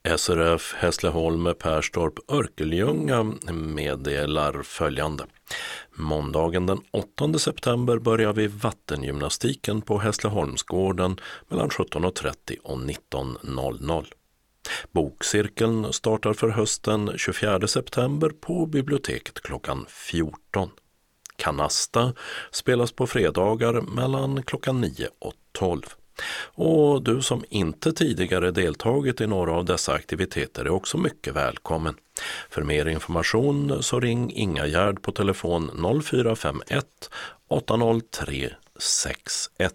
SRF Hässleholm Perstorp Örkelljunga meddelar följande. Måndagen den 8 september börjar vi vattengymnastiken på Hässleholmsgården mellan 17.30 och 19.00. Bokcirkeln startar för hösten 24 september på biblioteket klockan 14. Kanasta spelas på fredagar mellan klockan 9 och 12. Och du som inte tidigare deltagit i några av dessa aktiviteter är också mycket välkommen. För mer information så ring Inga Gärd på telefon 0451 803 61.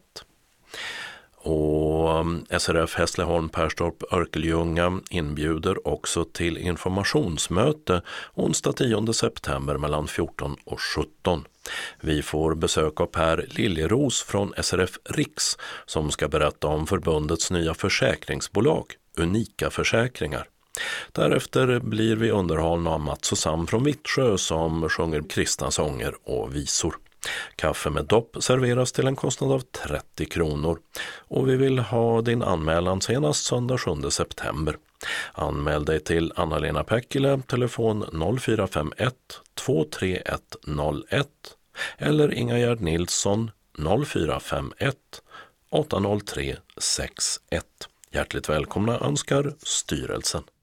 Och SRF Hässleholm Perstorp Örkelljunga inbjuder också till informationsmöte onsdag 10 september mellan 14 och 17. Vi får besök av Per Liljeros från SRF Riks som ska berätta om förbundets nya försäkringsbolag, Unika Försäkringar. Därefter blir vi underhållna av Mats och Sam från Vittsjö som sjunger kristna sånger och visor. Kaffe med dopp serveras till en kostnad av 30 kronor och vi vill ha din anmälan senast söndag 7 september. Anmäl dig till Anna-Lena Päckilä, telefon 0451 23101 eller Inga Gärd Nilsson 0451 803 61. Hjärtligt välkomna önskar styrelsen.